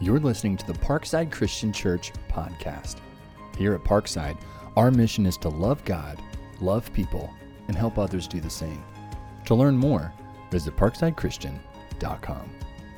You're listening to the Parkside Christian Church podcast. Here at Parkside, our mission is to love God, love people, and help others do the same. To learn more, visit parksidechristian.com.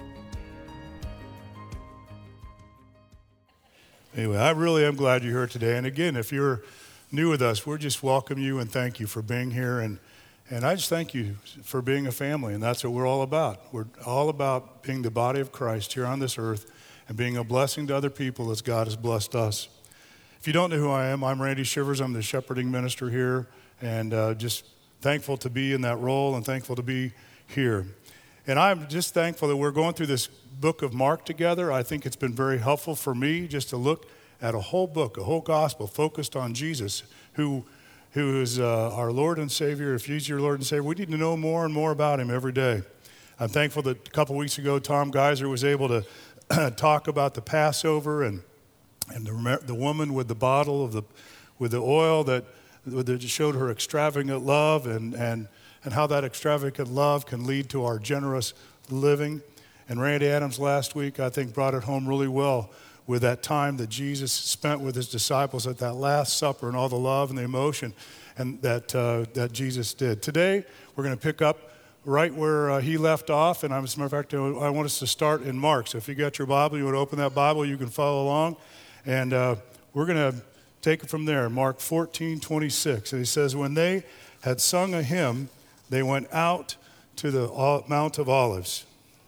Anyway, I really am glad you're here today. And again, if you're new with us, we're just welcome you and thank you for being here. And I just thank you for being a family, and that's what we're all about. We're all about being the body of Christ here on this earth and being a blessing to other people as God has blessed us. If you don't know who I am, I'm Randy Shivers. I'm the shepherding minister here, and just thankful to be in that role and thankful to be here. And I'm just thankful that we're going through this book of Mark together. I think it's been very helpful for me just to look at a whole book, a whole gospel focused on Jesus, who is our Lord and Savior. If He's your Lord and Savior, we need to know more and more about Him every day. I'm thankful that a couple weeks ago, Tom Geiser was able to talk about the Passover and the woman with the bottle with the oil that showed her extravagant love and how that extravagant love can lead to our generous living. And Randy Adams last week, I think, brought it home really well with that time that Jesus spent with His disciples at that Last Supper and all the love and the emotion and that Jesus did. Today, we're going to pick up right where He left off, and as a matter of fact, I want us to start in Mark. So if you got your Bible, you want to open that Bible, you can follow along, and we're going to take it from there. Mark 14:26, and he says, when they had sung a hymn, they went out to the Mount of Olives.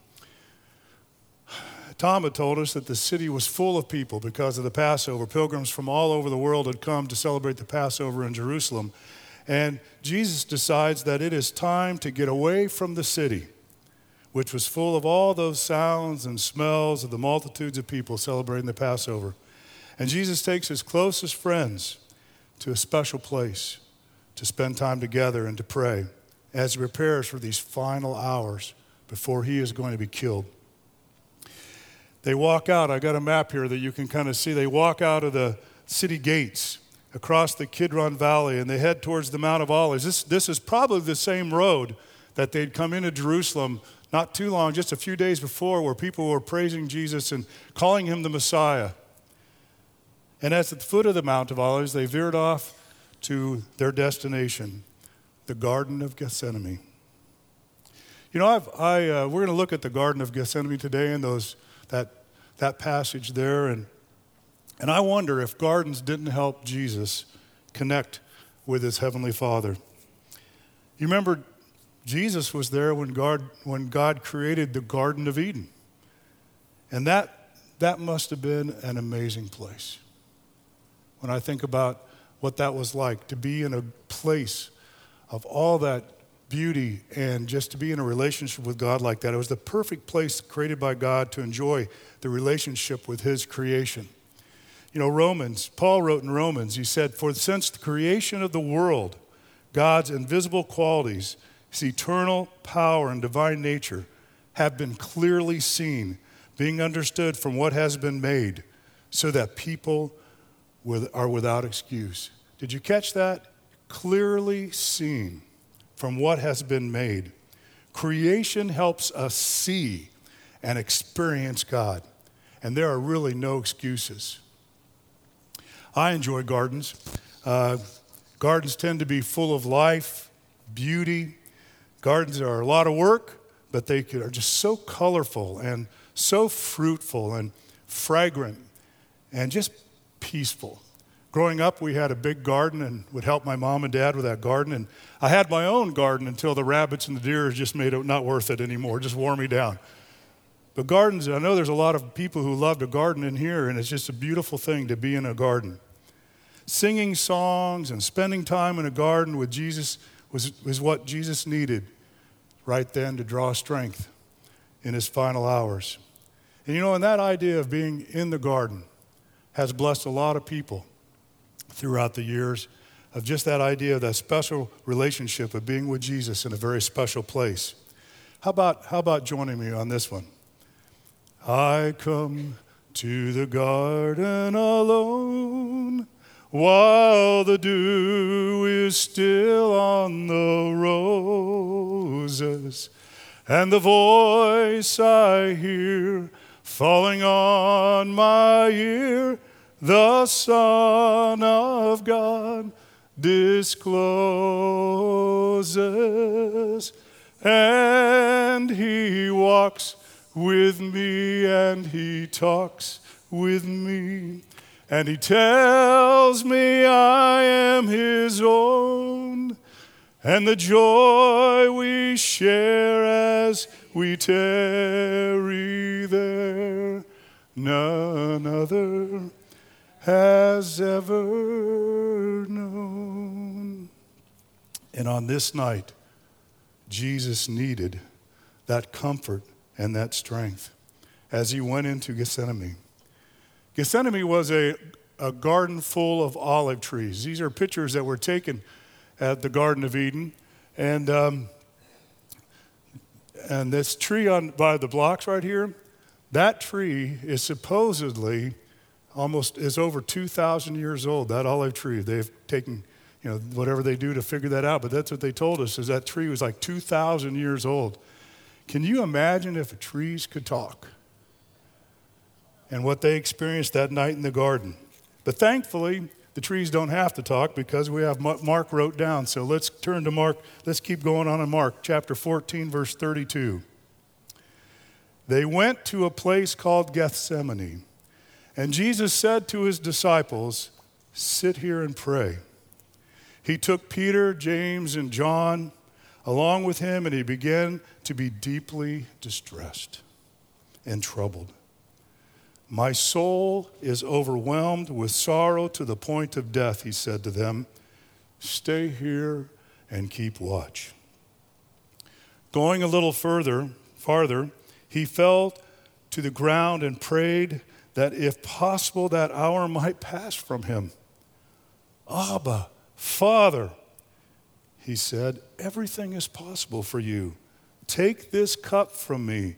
Tom had told us that the city was full of people because of the Passover. Pilgrims from all over the world had come to celebrate the Passover in Jerusalem. And Jesus decides that it is time to get away from the city, which was full of all those sounds and smells of the multitudes of people celebrating the Passover. And Jesus takes His closest friends to a special place to spend time together and to pray as He prepares for these final hours before He is going to be killed. They walk out. I got a map here that you can kind of see. They walk out of the city gates across the Kidron Valley, and they head towards the Mount of Olives. This is probably the same road that they'd come into Jerusalem not too long, just a few days before, where people were praising Jesus and calling Him the Messiah. And at the foot of the Mount of Olives, they veered off to their destination, the Garden of Gethsemane. You know, we're going to look at the Garden of Gethsemane today and that passage there, and I wonder if gardens didn't help Jesus connect with His Heavenly Father. You remember, Jesus was there when God created the Garden of Eden. And that must have been an amazing place. When I think about what that was like, to be in a place of all that beauty and just to be in a relationship with God like that. It was the perfect place created by God to enjoy the relationship with His creation. You know, Paul wrote in Romans, he said, for since the creation of the world, God's invisible qualities, His eternal power and divine nature have been clearly seen, being understood from what has been made, so that people are without excuse. Did you catch that? Clearly seen from what has been made. Creation helps us see and experience God, and there are really no excuses. I enjoy gardens. Gardens tend to be full of life, beauty. Gardens are a lot of work, but they are just so colorful and so fruitful and fragrant and just peaceful. Growing up, we had a big garden and would help my mom and dad with that garden. And I had my own garden until the rabbits and the deer just made it not worth it anymore, just wore me down. But gardens, I know there's a lot of people who love to garden in here, and it's just a beautiful thing to be in a garden. Singing songs and spending time in a garden with Jesus was what Jesus needed right then to draw strength in His final hours. And you know, and that idea of being in the garden has blessed a lot of people throughout the years, of just that idea of that special relationship of being with Jesus in a very special place. How about joining me on this one? I come to the garden alone while the dew is still on the roses, and the voice I hear falling on my ear, the Son of God discloses, and he walks with me, and he talks with me, and he tells me I am his own, and the joy we share as we tarry there, none other has ever known. And on this night, Jesus needed that comfort and that strength as he went into Gethsemane. Gethsemane was a garden full of olive trees. These are pictures that were taken at the Garden of Eden. And this tree by the blocks right here, that tree is supposedly is over 2,000 years old, that olive tree. They've taken, whatever they do to figure that out, but that's what they told us, is that tree was like 2,000 years old. Can you imagine if trees could talk? And what they experienced that night in the garden. But thankfully, the trees don't have to talk because we have Mark wrote down. So let's turn to Mark. Let's keep going on in Mark chapter 14, verse 32. They went to a place called Gethsemane, and Jesus said to his disciples, "Sit here and pray." He took Peter, James, and John along with him, and he began to be deeply distressed and troubled. "My soul is overwhelmed with sorrow to the point of death," he said to them. "Stay here and keep watch." Going a little farther, he fell to the ground and prayed that if possible that hour might pass from him. "Abba, Father," he said, "everything is possible for you. Take this cup from me.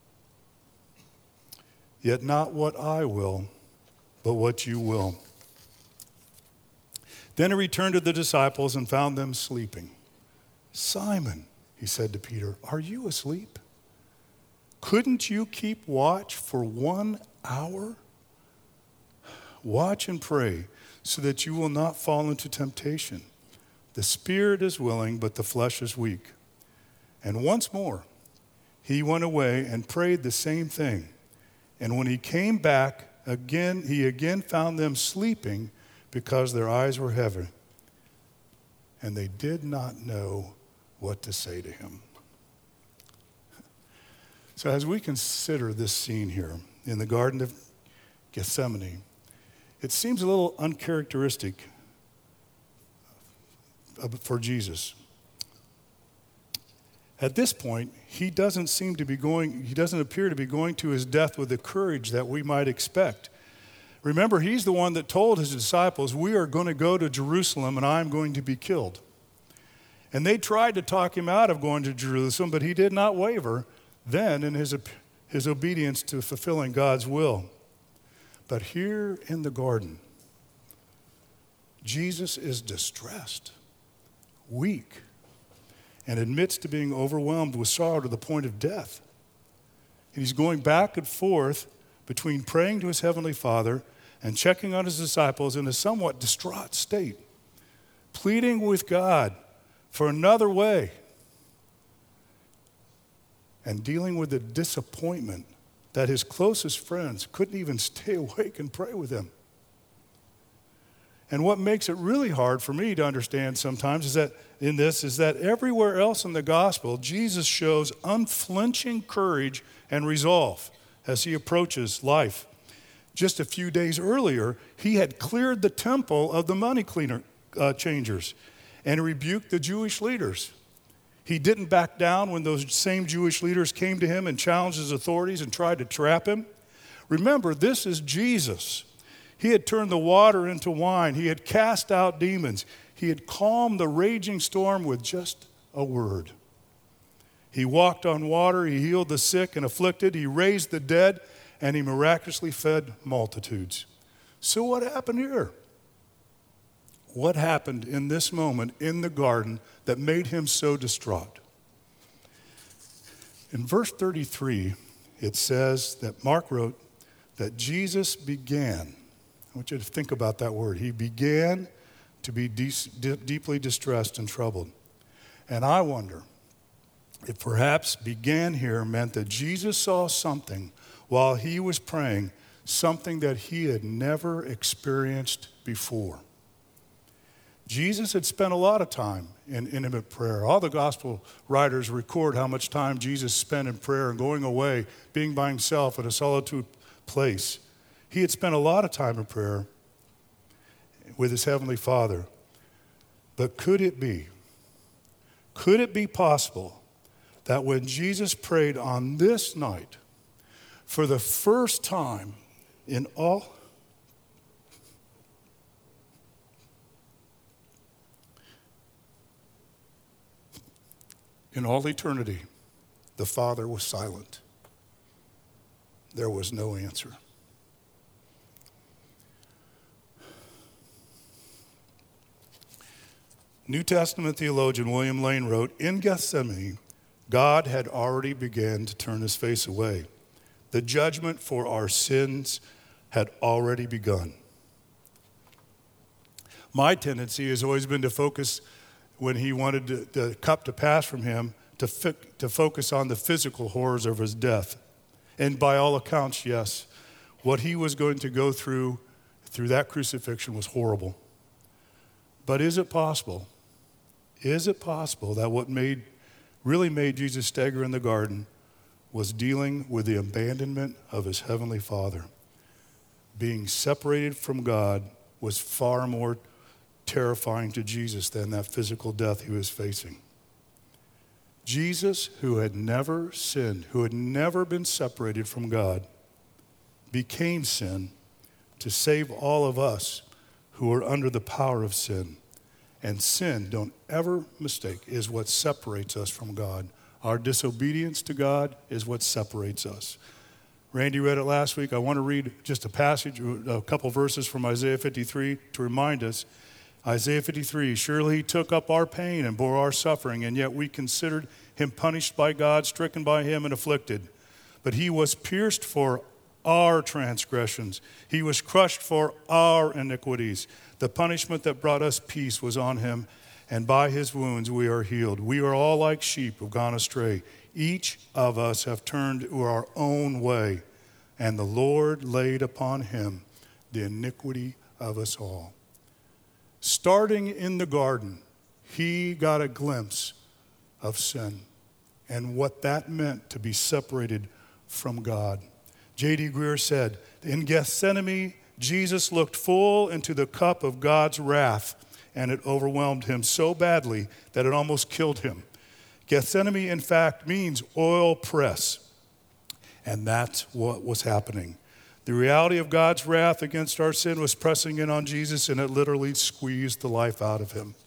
Yet not what I will, but what you will." Then he returned to the disciples and found them sleeping. "Simon," he said to Peter, "are you asleep? Couldn't you keep watch for 1 hour? Watch and pray so that you will not fall into temptation. The spirit is willing, but the flesh is weak." And once more, he went away and prayed the same thing. And when he came back again, he again found them sleeping because their eyes were heavy. And they did not know what to say to him. So as we consider this scene here in the Garden of Gethsemane, it seems a little uncharacteristic for Jesus. At this point, he doesn't appear to be going to his death with the courage that we might expect. Remember, he's the one that told his disciples, "We are going to go to Jerusalem and I'm going to be killed." And they tried to talk him out of going to Jerusalem, but he did not waver then in his obedience to fulfilling God's will. But here in the garden, Jesus is distressed, weak, and admits to being overwhelmed with sorrow to the point of death. And he's going back and forth between praying to his heavenly Father and checking on his disciples in a somewhat distraught state, pleading with God for another way, and dealing with the disappointment that his closest friends couldn't even stay awake and pray with him. And what makes it really hard for me to understand sometimes is that everywhere else in the gospel, Jesus shows unflinching courage and resolve as he approaches life. Just a few days earlier, he had cleared the temple of the money changers and rebuked the Jewish leaders. He didn't back down when those same Jewish leaders came to him and challenged his authorities and tried to trap him. Remember, this is Jesus. He had turned the water into wine. He had cast out demons. He had calmed the raging storm with just a word. He walked on water. He healed the sick and afflicted. He raised the dead, and he miraculously fed multitudes. So what happened here? What happened in this moment in the garden that made him so distraught? In verse 33, it says that Mark wrote that Jesus began. I want you to think about that word. He began to be deeply distressed and troubled. And I wonder if perhaps began here meant that Jesus saw something while he was praying, something that he had never experienced before. Jesus had spent a lot of time in intimate prayer. All the gospel writers record how much time Jesus spent in prayer and going away, being by himself at a solitude place. He had spent a lot of time in prayer with his heavenly Father. But could it be possible that when Jesus prayed on this night, for the first time in all eternity, the Father was silent? There was no answer. New Testament theologian William Lane wrote, in Gethsemane, God had already begun to turn his face away. The judgment for our sins had already begun. My tendency has always been to focus, when he wanted the cup to pass from him, to focus on the physical horrors of his death. And by all accounts, yes, what he was going to go through that crucifixion was horrible. But is it possible that what really made Jesus stagger in the garden was dealing with the abandonment of his heavenly Father? Being separated from God was far more terrifying to Jesus than that physical death he was facing. Jesus, who had never sinned, who had never been separated from God, became sin to save all of us who are under the power of sin. And sin, don't ever mistake, is what separates us from God. Our disobedience to God is what separates us. Randy read it last week. I want to read just a passage, a couple verses from Isaiah 53 to remind us. Isaiah 53, surely he took up our pain and bore our suffering, and yet we considered him punished by God, stricken by him and afflicted. But he was pierced for our transgressions. He was crushed for our iniquities. The punishment that brought us peace was on him, and by his wounds we are healed. We are all like sheep who have gone astray. Each of us have turned to our own way, and the Lord laid upon him the iniquity of us all. Starting in the garden, he got a glimpse of sin and what that meant to be separated from God. J.D. Greer said, in Gethsemane, Jesus looked full into the cup of God's wrath, and it overwhelmed him so badly that it almost killed him. Gethsemane, in fact, means oil press, and that's what was happening. The reality of God's wrath against our sin was pressing in on Jesus, and it literally squeezed the life out of him.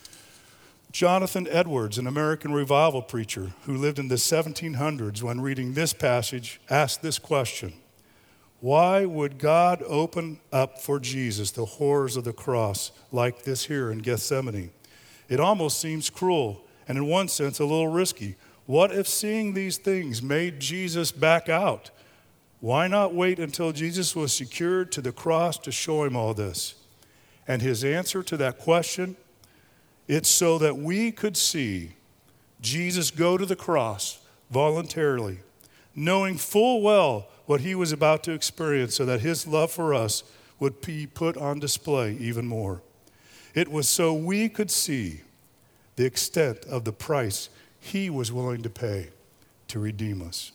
Jonathan Edwards, an American revival preacher who lived in the 1700s, when reading this passage, asked this question: why would God open up for Jesus the horrors of the cross like this here in Gethsemane? It almost seems cruel and in one sense a little risky. What if seeing these things made Jesus back out? Why not wait until Jesus was secured to the cross to show him all this? And his answer to that question, it's so that we could see Jesus go to the cross voluntarily, knowing full well what he was about to experience, so that his love for us would be put on display even more. It was so we could see the extent of the price he was willing to pay to redeem us.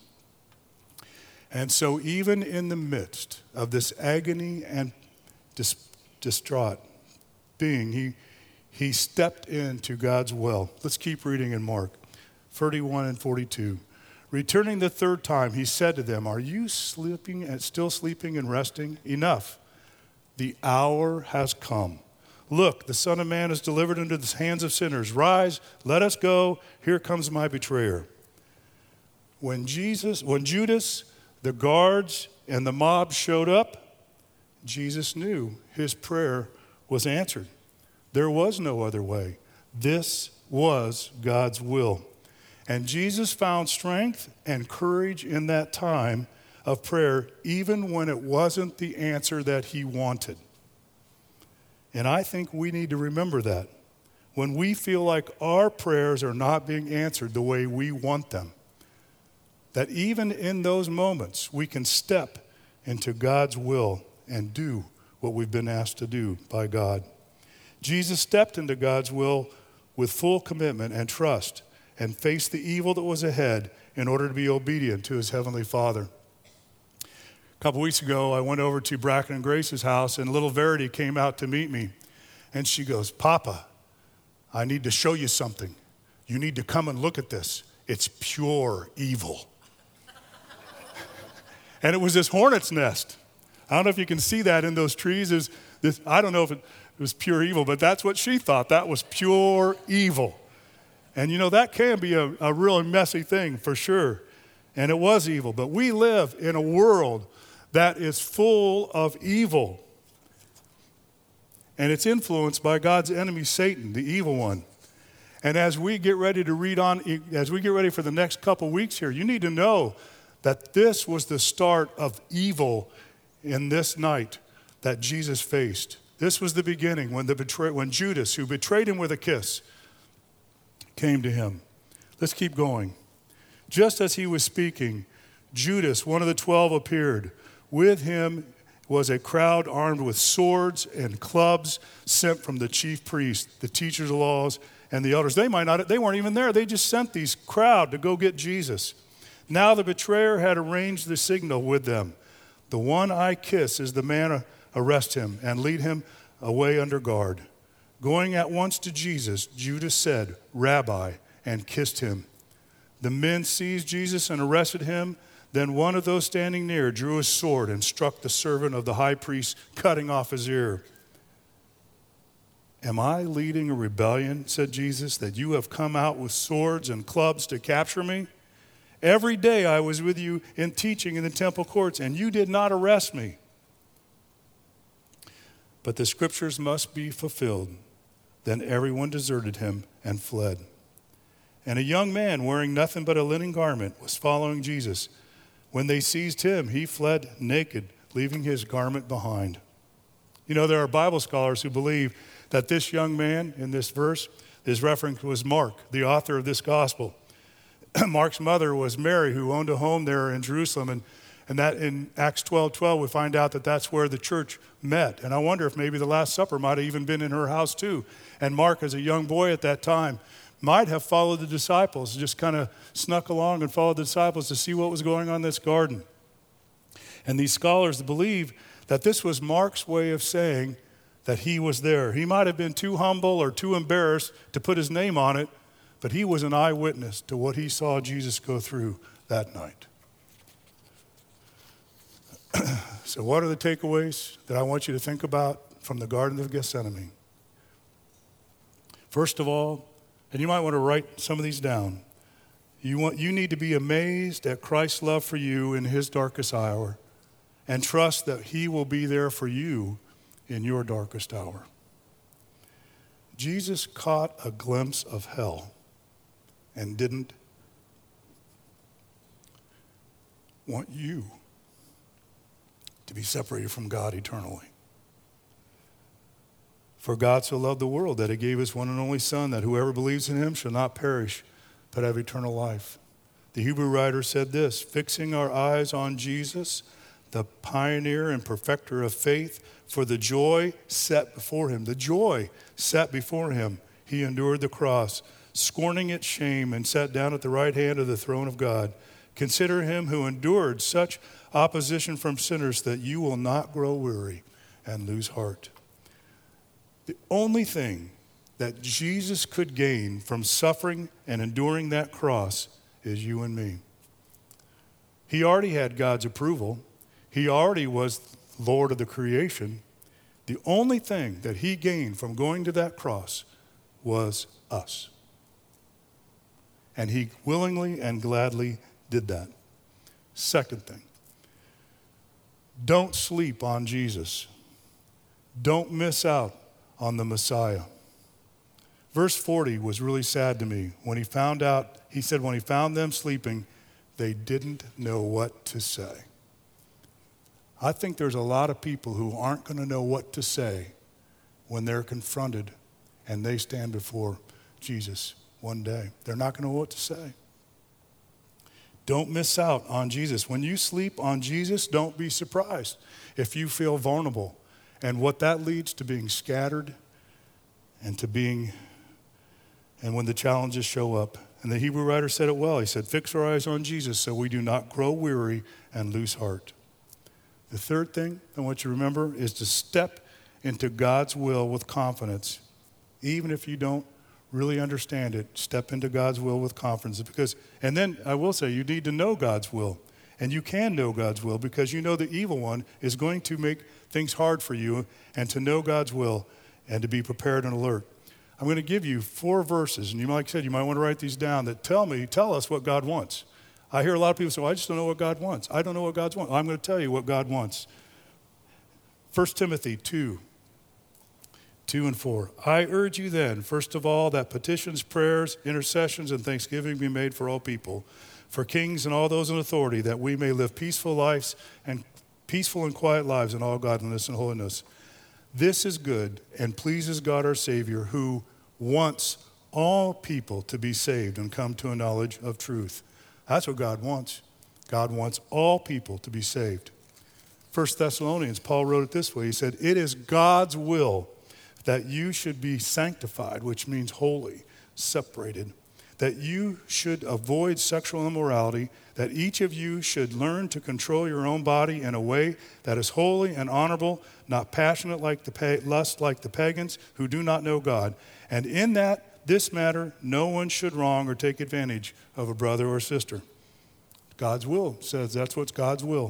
And so even in the midst of this agony and distraught being, he stepped into God's will. Let's keep reading in Mark 31 and 42. Returning the third time, he said to them, are you still sleeping and resting? Enough. The hour has come. Look, the Son of Man is delivered into the hands of sinners. Rise, let us go. Here comes my betrayer. When Judas, the guards, and the mob showed up, Jesus knew his prayer was answered. There was no other way. This was God's will. And Jesus found strength and courage in that time of prayer, even when it wasn't the answer that he wanted. And I think we need to remember that. When we feel like our prayers are not being answered the way we want them, that even in those moments, we can step into God's will and do what we've been asked to do by God. Jesus stepped into God's will with full commitment and trust and faced the evil that was ahead in order to be obedient to his heavenly Father. A couple weeks ago, I went over to Bracken and Grace's house, and little Verity came out to meet me. And she goes, "Papa, I need to show you something. You need to come and look at this. It's pure evil." And it was this hornet's nest. I don't know if you can see that in those trees. I don't know if it was pure evil, but that's what she thought. That was pure evil. And you know, that can be a really messy thing for sure. And it was evil. But we live in a world that is full of evil. And it's influenced by God's enemy, Satan, the evil one. And as we get ready to read on, as we get ready for the next couple weeks here, you need to know that this was the start of evil in this night that Jesus faced. This was the beginning when Judas, who betrayed him with a kiss, came to him. Let's keep going. Just as he was speaking, Judas, one of the 12, appeared. With him was a crowd armed with swords and clubs sent from the chief priests, the teachers of laws, and the elders. They weren't even there. They just sent these crowd to go get Jesus. Now the betrayer had arranged the signal with them. "The one I kiss is the man, arrest him and lead him away under guard." Going at once to Jesus, Judas said, "Rabbi," and kissed him. The men seized Jesus and arrested him. Then one of those standing near drew his sword and struck the servant of the high priest, cutting off his ear. "Am I leading a rebellion," said Jesus, "that you have come out with swords and clubs to capture me? Every day I was with you in teaching in the temple courts, and you did not arrest me. But the scriptures must be fulfilled." Then everyone deserted him and fled. And a young man wearing nothing but a linen garment was following Jesus. When they seized him, he fled naked, leaving his garment behind. You know, there are Bible scholars who believe that this young man in this verse, his reference was Mark, the author of this gospel. Mark's mother was Mary, who owned a home there in Jerusalem, and that in Acts 12:12, we find out that that's where the church met. And I wonder if maybe the Last Supper might have even been in her house too. And Mark, as a young boy at that time, might have followed the disciples, just kind of snuck along and followed the disciples to see what was going on in this garden. And these scholars believe that this was Mark's way of saying that he was there. He might have been too humble or too embarrassed to put his name on it, but he was an eyewitness to what he saw Jesus go through that night. So what are the takeaways that I want you to think about from the Garden of Gethsemane? First of all, and you might want to write some of these down, you need to be amazed at Christ's love for you in his darkest hour and trust that he will be there for you in your darkest hour. Jesus caught a glimpse of hell and didn't want you to be separated from God eternally. For God so loved the world that he gave his one and only Son, that whoever believes in him shall not perish, but have eternal life. The Hebrew writer said this, "Fixing our eyes on Jesus, the pioneer and perfecter of faith, for the joy set before him." The joy set before him, he endured the cross, scorning its shame, and sat down at the right hand of the throne of God. Consider him who endured such opposition from sinners, that you will not grow weary and lose heart. The only thing that Jesus could gain from suffering and enduring that cross is you and me. He already had God's approval. He already was Lord of the creation. The only thing that he gained from going to that cross was us. And he willingly and gladly did that. Second thing, don't sleep on Jesus. Don't miss out on the Messiah. Verse 40 was really sad to me. When he found out, he said, when he found them sleeping, they didn't know what to say. I think there's a lot of people who aren't going to know what to say when they're confronted and they stand before Jesus one day. They're not going to know what to say. Don't miss out on Jesus. When you sleep on Jesus, don't be surprised if you feel vulnerable. And what that leads to being scattered and when the challenges show up. And the Hebrew writer said it well. He said, fix our eyes on Jesus so we do not grow weary and lose heart. The third thing I want you to remember is to step into God's will with confidence. Even if you don't really understand it, step into God's will with confidence. And then I will say, you need to know God's will. And you can know God's will because you know the evil one is going to make things hard for you, and to know God's will and to be prepared and alert. I'm going to give you 4 verses, and like I said, you might want to write these down, that tell us what God wants. I hear a lot of people say, well, I just don't know what God wants. I don't know what God wants. I'm going to tell you what God wants. 1 Timothy 2 and 4. I urge you then, first of all, that petitions, prayers, intercessions, and thanksgiving be made for all people, for kings and all those in authority, that we may live peaceful and quiet lives in all godliness and holiness. This is good and pleases God our Savior, who wants all people to be saved and come to a knowledge of truth. That's what God wants. God wants all people to be saved. 1 Thessalonians, Paul wrote it this way. He said, it is God's will that you should be sanctified, which means holy, separated, that you should avoid sexual immorality, that each of you should learn to control your own body in a way that is holy and honorable, not passionate like lust like the pagans who do not know God. And in this matter, no one should wrong or take advantage of a brother or sister. God's will says that's what's God's will.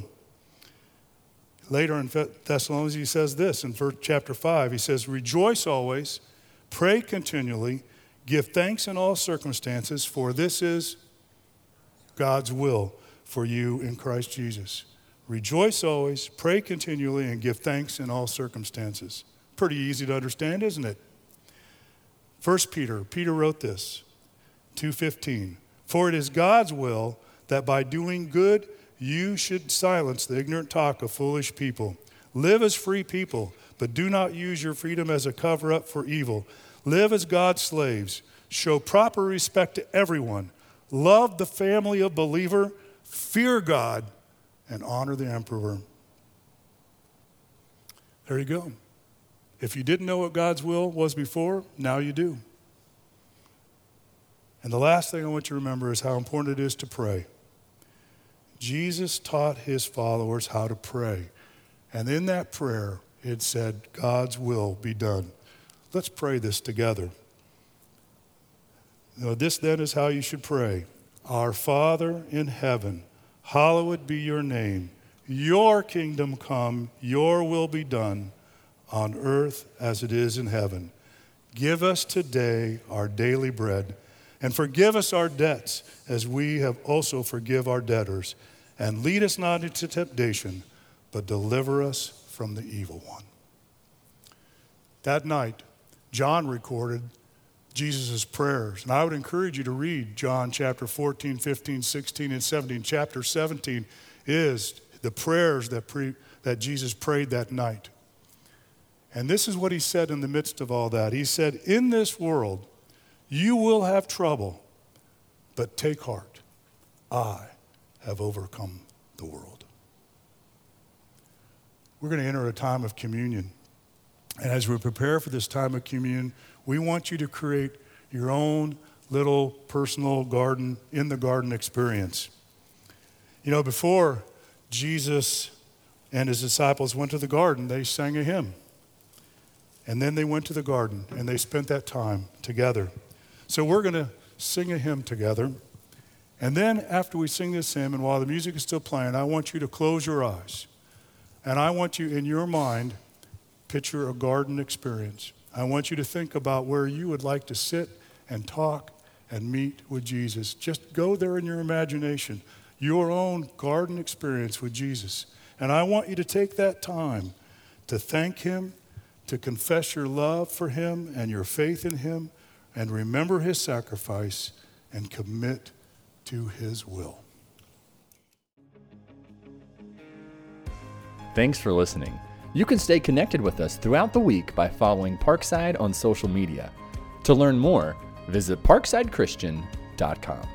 Later in Thessalonians, he says this in chapter 5. He says, rejoice always, pray continually, give thanks in all circumstances, for this is God's will for you in Christ Jesus. Rejoice always, pray continually, and give thanks in all circumstances. Pretty easy to understand, isn't it? 1 Peter wrote this, 2:15. For it is God's will that by doing good you should silence the ignorant talk of foolish people. Live as free people, but do not use your freedom as a cover-up for evil. Live as God's slaves. Show proper respect to everyone. Love the family of believer. Fear God and honor the emperor. There you go. If you didn't know what God's will was before, now you do. And the last thing I want you to remember is how important it is to pray. Jesus taught his followers how to pray. And in that prayer, it said, God's will be done. Let's pray this together. This then is how you should pray. Our Father in heaven, hallowed be your name. Your kingdom come, your will be done on earth as it is in heaven. Give us today our daily bread, and forgive us our debts as we have also forgive our debtors. And lead us not into temptation, but deliver us from the evil one. That night, John recorded Jesus' prayers. And I would encourage you to read John chapter 14, 15, 16, and 17. Chapter 17 is the prayers that Jesus prayed that night. And this is what he said in the midst of all that. He said, in this world, you will have trouble, but take heart. I have overcome the world. We're going to enter a time of communion. And as we prepare for this time of communion, we want you to create your own little personal garden, in the garden experience. Before Jesus and his disciples went to the garden, they sang a hymn. And then they went to the garden and they spent that time together. So we're going to sing a hymn together. And then after we sing this hymn, and while the music is still playing, I want you to close your eyes. And I want you, in your mind, picture a garden experience. I want you to think about where you would like to sit and talk and meet with Jesus. Just go there in your imagination, your own garden experience with Jesus. And I want you to take that time to thank him, to confess your love for him and your faith in him, and remember his sacrifice and commit to his will. Thanks for listening. You can stay connected with us throughout the week by following Parkside on social media. To learn more, visit parksidechristian.com.